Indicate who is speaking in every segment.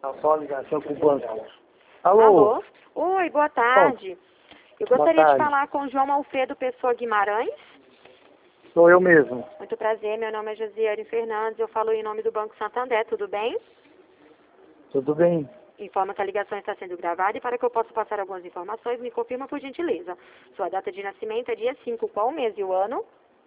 Speaker 1: Só a ligação com o banco. Alô?
Speaker 2: Alô? Oi, boa tarde. Eu gostaria
Speaker 1: Boa
Speaker 2: de
Speaker 1: tarde.
Speaker 2: falar com o João Alfredo Pessoa Guimarães.
Speaker 1: Sou eu mesmo.
Speaker 2: Muito prazer, meu nome é Josiane Fernandes, eu falo em nome do Banco Santander, tudo bem?
Speaker 1: Tudo bem?
Speaker 2: Informa que a ligação está sendo gravada e para que eu possa passar algumas informações, me confirma por gentileza. Sua data de nascimento é dia 5, qual o mês e o ano?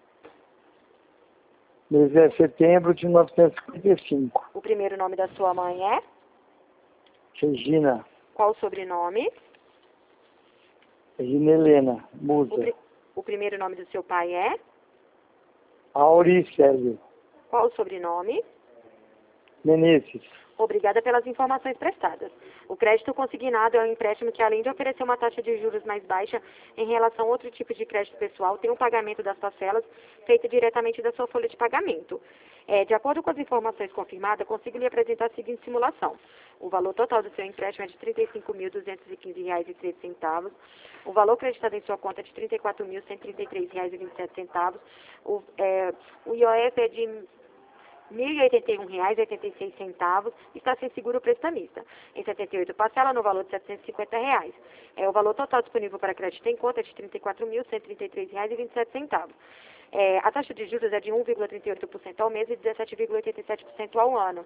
Speaker 1: Mês é setembro de 1955.
Speaker 2: O primeiro nome da sua mãe é?
Speaker 1: Regina.
Speaker 2: Qual o sobrenome?
Speaker 1: Regina Helena. Musa.
Speaker 2: O primeiro nome do seu pai é?
Speaker 1: Auricélio.
Speaker 2: Qual o sobrenome?
Speaker 1: Menezes.
Speaker 2: Obrigada pelas informações prestadas. O crédito consignado é um empréstimo que, além de oferecer uma taxa de juros mais baixa em relação a outro tipo de crédito pessoal, tem um pagamento das parcelas feito diretamente da sua folha de pagamento. De acordo com as informações confirmadas, consigo lhe apresentar a seguinte simulação. O valor total do seu empréstimo é de R$ 35.215,13. O valor acreditado em sua conta é de R$ 34.133,27. O IOF é de R$ 1.081,86, está sem seguro prestamista. Em 78 parcela no valor de R$ 750. O valor total disponível para crédito em conta é de R$ 34.133,27. A taxa de juros é de 1,38% ao mês e 17,87% ao ano.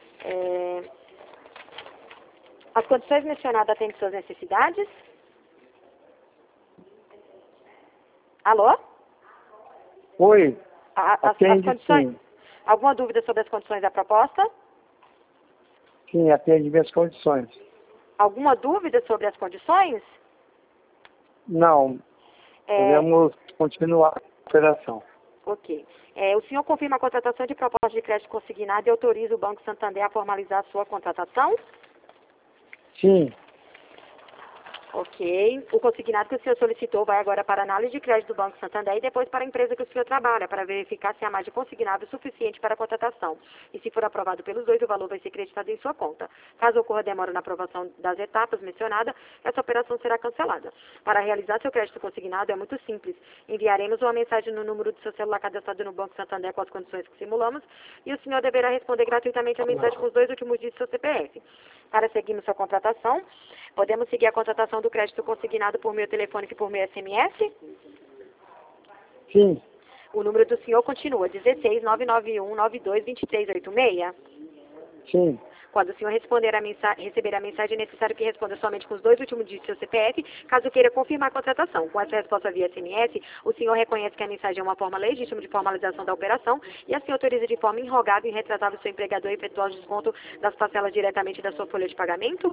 Speaker 2: As condições mencionadas atendem suas necessidades? Alô?
Speaker 1: Oi.
Speaker 2: As
Speaker 1: Atende,
Speaker 2: condições...
Speaker 1: sim.
Speaker 2: Alguma dúvida sobre as condições da proposta?
Speaker 1: Sim, atende minhas condições.
Speaker 2: Alguma dúvida sobre as condições?
Speaker 1: Não. Podemos continuar a operação.
Speaker 2: Ok. O senhor confirma a contratação de proposta de crédito consignado e autoriza o Banco Santander a formalizar a sua contratação?
Speaker 1: Sim.
Speaker 2: Ok. O consignado que o senhor solicitou vai agora para a análise de crédito do Banco Santander e depois para a empresa que o senhor trabalha, para verificar se há margem consignado suficiente para a contratação. E se for aprovado pelos dois, o valor vai ser creditado em sua conta. Caso ocorra demora na aprovação das etapas mencionadas, essa operação será cancelada. Para realizar seu crédito consignado é muito simples. Enviaremos uma mensagem no número do seu celular cadastrado no Banco Santander com as condições que simulamos e o senhor deverá responder gratuitamente a mensagem com os 2 últimos dígitos do seu CPF. Para seguirmos sua contratação, podemos seguir a contratação do crédito consignado por meio telefônico e por meio SMS?
Speaker 1: Sim.
Speaker 2: O número do senhor continua 16991922386?
Speaker 1: Sim.
Speaker 2: Quando o senhor receber a mensagem, é necessário que responda somente com os 2 últimos dígitos do seu CPF, caso queira confirmar a contratação. Com essa resposta via SMS, o senhor reconhece que a mensagem é uma forma legítima de formalização da operação e assim autoriza de forma irrogável e irretratável seu empregador a efetuar o desconto das parcelas diretamente da sua folha de pagamento?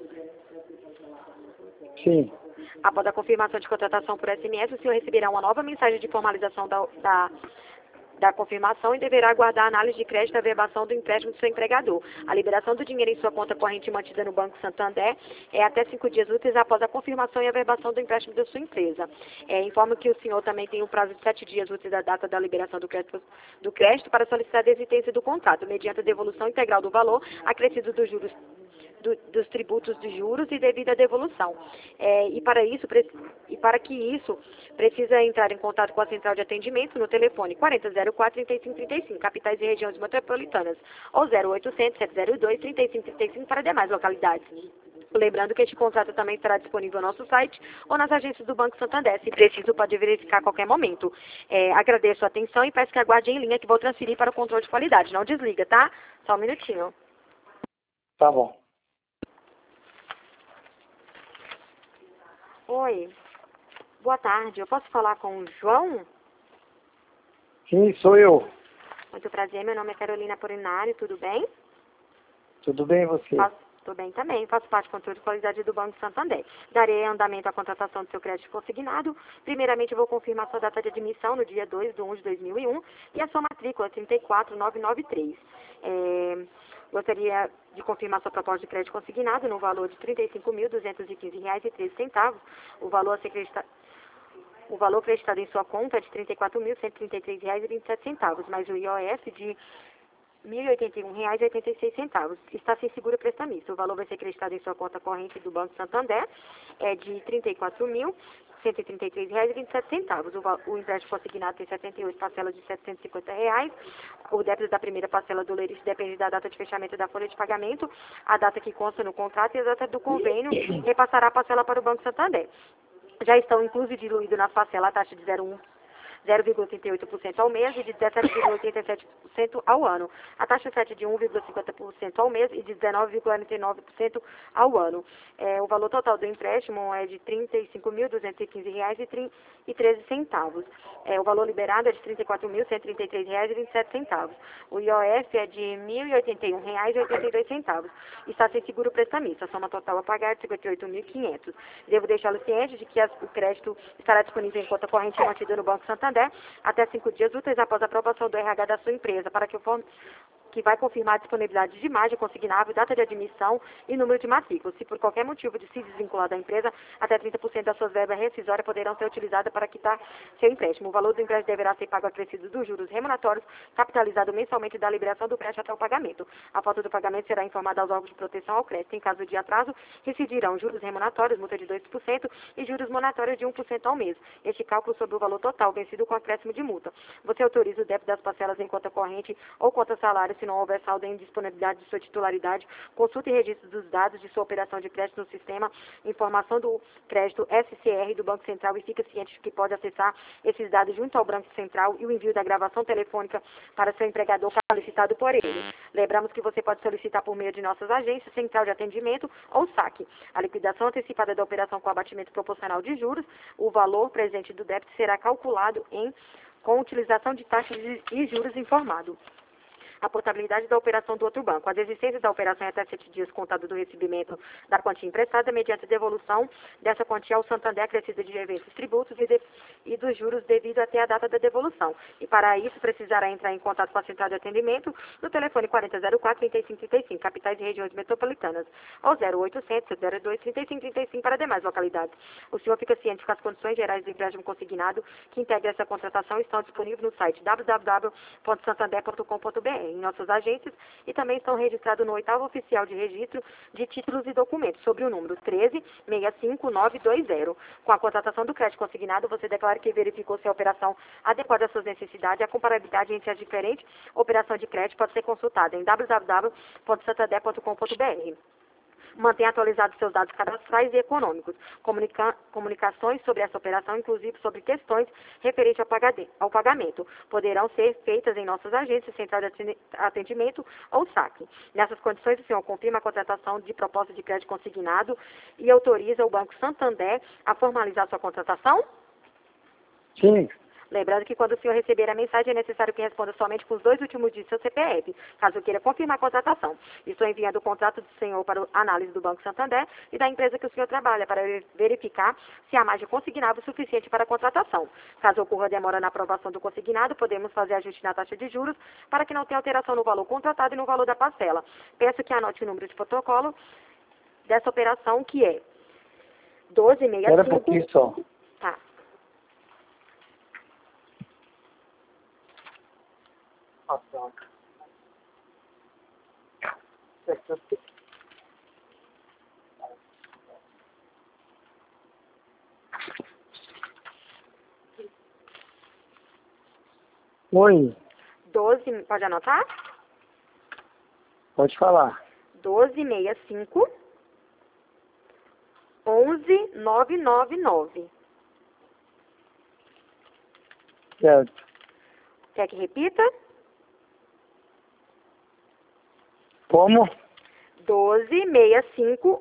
Speaker 1: Sim.
Speaker 2: Após a confirmação de contratação por SMS, o senhor receberá uma nova mensagem de formalização da confirmação e deverá aguardar a análise de crédito e averbação do empréstimo do seu empregador. A liberação do dinheiro em sua conta corrente mantida no Banco Santander é até 5 dias úteis após a confirmação e averbação do empréstimo da sua empresa. Informo que o senhor também tem um prazo de 7 dias úteis da data da liberação do crédito para solicitar a desistência do contrato, mediante a devolução integral do valor acrescido dos juros dos tributos de juros e devida devolução. E para que isso, precisa entrar em contato com a central de atendimento no telefone 4004-3535, capitais e regiões metropolitanas, ou 0800-702-3535 para demais localidades. Lembrando que este contrato também estará disponível no nosso site ou nas agências do Banco Santander. Se preciso, pode verificar a qualquer momento. Agradeço a atenção e peço que aguarde em linha que vou transferir para o controle de qualidade. Não desliga, tá? Só um minutinho.
Speaker 1: Tá bom.
Speaker 2: Oi, boa tarde. Eu posso falar com o João?
Speaker 1: Sim, sou eu.
Speaker 2: Muito prazer, meu nome é Carolina Polinário, tudo bem?
Speaker 1: Tudo bem você?
Speaker 2: Tudo bem também, faço parte do controle de qualidade do Banco Santander. Darei andamento à contratação do seu crédito consignado. Primeiramente, eu vou confirmar sua data de admissão no dia 2/1/2001 e a sua matrícula 34993. Gostaria de confirmar sua proposta de crédito consignado no valor de R$ 35.215,13. O valor acreditado em sua conta é de R$ 34.133,27, mais o IOF de R$ 1.081,86. Está sem seguro prestamista. O valor vai ser acreditado em sua conta corrente do Banco Santander, é de R$ 34.133,27. O empréstimo consignado tem 78 parcelas de R$ 750. O débito da primeira parcela do leilista depende da data de fechamento da folha de pagamento, a data que consta no contrato e a data do convênio repassará a parcela para o Banco Santander. Já estão incluso diluído na parcela a taxa de 0,38% ao mês e de 17,87% ao ano. A taxa FED de 1,50% ao mês e de 19,49% ao ano. O valor total do empréstimo é de R$ 35.215,13. O valor liberado é de R$ 34.133,27. O IOF é de R$ 1.081,82. Está sem seguro prestamista. A soma total a pagar é de R$ 58.500. Devo deixá-lo ciente de que o crédito estará disponível em conta corrente mantida no Banco Santander até 5 dias úteis após a aprovação do RH da sua empresa, para que vai confirmar a disponibilidade de imagem consignável, data de admissão e número de matrícula. Se por qualquer motivo de se desvincular da empresa, até 30% das suas verbas rescisórias poderão ser utilizadas para quitar seu empréstimo. O valor do empréstimo deverá ser pago acrescido dos juros remuneratórios, capitalizado mensalmente da liberação do crédito até o pagamento. A falta do pagamento será informada aos órgãos de proteção ao crédito. Em caso de atraso, residirão juros remuneratórios, multa de 2% e juros monetários de 1% ao mês. Este cálculo sobre o valor total vencido com acréscimo de multa. Você autoriza o débito das parcelas em conta corrente ou conta salário se não houver saldo em disponibilidade de sua titularidade. Consulte e registre dos dados de sua operação de crédito no sistema Informação do Crédito SCR do Banco Central e fique ciente de que pode acessar esses dados junto ao Banco Central e o envio da gravação telefônica para seu empregador solicitado por ele. Lembramos que você pode solicitar por meio de nossas agências, central de atendimento ou saque. A liquidação antecipada da operação com abatimento proporcional de juros, o valor presente do débito será calculado com utilização de taxas e juros informado. A portabilidade da operação do outro banco. As existências da operação é até 7 dias contado do recebimento da quantia emprestada, mediante devolução dessa quantia ao Santander acrescida de eventos tributos e dos juros devido até a data da devolução. E para isso precisará entrar em contato com a central de atendimento no telefone 4004-3535, capitais e regiões metropolitanas, ou 0800-02-3535 para demais localidades. O senhor fica ciente que as condições gerais do empréstimo consignado que integra essa contratação estão disponíveis no site www.santander.com.br, em nossas agências, e também estão registrados no 8º Oficial de Registro de Títulos e Documentos, sobre o número 1365920. Com a contratação do crédito consignado, você declara que verificou se a operação adequada às suas necessidades. A comparabilidade entre as diferentes operações de crédito pode ser consultada em www.santander.com.br. Mantenha atualizados seus dados cadastrais e econômicos. Comunicações sobre essa operação, inclusive sobre questões referentes ao pagamento, poderão ser feitas em nossas agências, central de atendimento ou saque. Nessas condições, o senhor confirma a contratação de proposta de crédito consignado e autoriza o Banco Santander a formalizar sua contratação?
Speaker 1: Sim.
Speaker 2: Lembrando que quando o senhor receber a mensagem, é necessário que responda somente com os 2 últimos dígitos do seu CPF, caso queira confirmar a contratação. Estou enviando o contrato do senhor para a análise do Banco Santander e da empresa que o senhor trabalha, para verificar se há margem consignável suficiente para a contratação. Caso ocorra demora na aprovação do consignado, podemos fazer ajuste na taxa de juros para que não tenha alteração no valor contratado e no valor da parcela. Peço que anote o número de protocolo dessa operação, que é 1265...
Speaker 1: Espera um pouquinho só.
Speaker 2: Tá.
Speaker 1: Oi,
Speaker 2: 12, pode anotar?
Speaker 1: pode falar.
Speaker 2: 1265 11999.
Speaker 1: Certo.
Speaker 2: Quer que repita?
Speaker 1: Como?
Speaker 2: 1265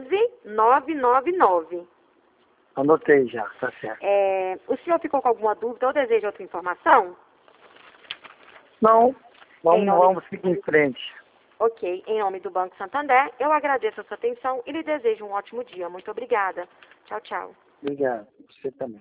Speaker 2: 11999.
Speaker 1: Anotei já, tá certo.
Speaker 2: O senhor ficou com alguma dúvida ou deseja outra informação?
Speaker 1: Não,
Speaker 2: Em nome-
Speaker 1: vamos seguir em frente.
Speaker 2: Ok, em nome do Banco Santander, eu agradeço a sua atenção e lhe desejo um ótimo dia. Muito obrigada. Tchau, tchau.
Speaker 1: Obrigado. Você também.